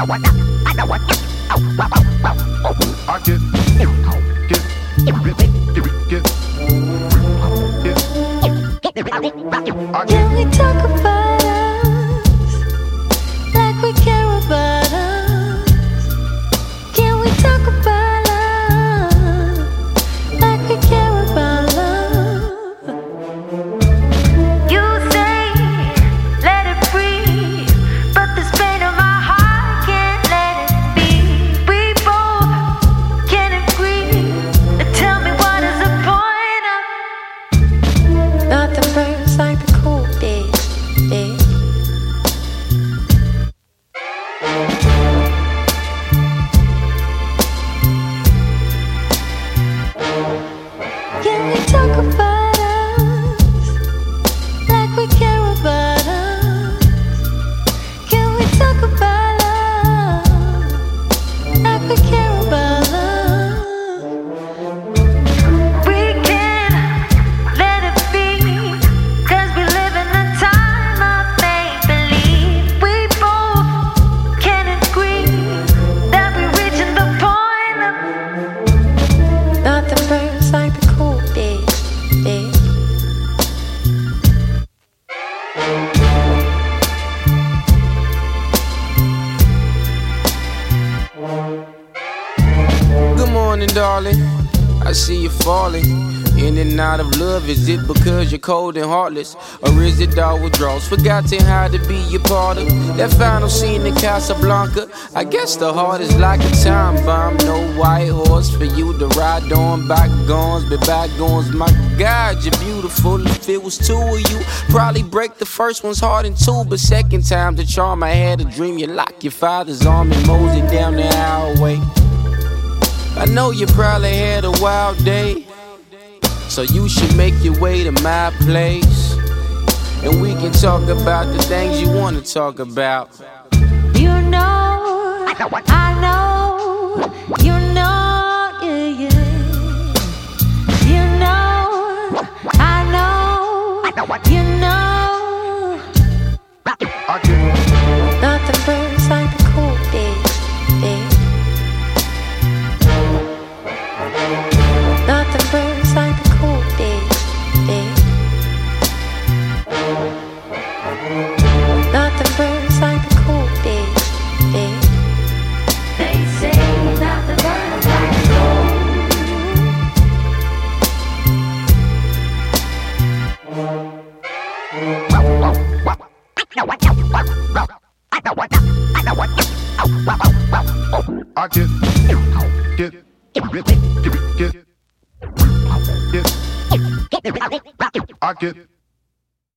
Can we talk about us like we care about us? Can we talk about us like we care about love? You say let it breathe, but this pain of my heart can't let it be. We both can agree. Tell me what is the point of nothing burns like the cool days. Can we talk about us like we care about us? Can we talk about us like we care about love? We can't let it be, 'cause we live in a time of make-believe. We both can agree that we're reaching the point of nothing burns like the cool days. Good morning, darling. I see you falling in and out of love. Is it because you're cold and heartless, or is it all withdrawals? Forgotten how to be a part of that final scene in Casablanca. I guess the heart is like a time bomb. No white horse for you to ride on. Bygones be bygones. My God, you're beautiful. If it was two of you, probably break the first one's heart in two, but second time the charm. I had a dream. You lock your father's arm and mosey down the highway. I know you probably had a wild day, so you should make your way to my place, and we can talk about the things you wanna talk about. You know, I know, you know, yeah, yeah. You know, I know, you know. Nothing burns like the cool days. Nothing burns like the cool days. Nothing burns like the cool days. They say nothing burns like I get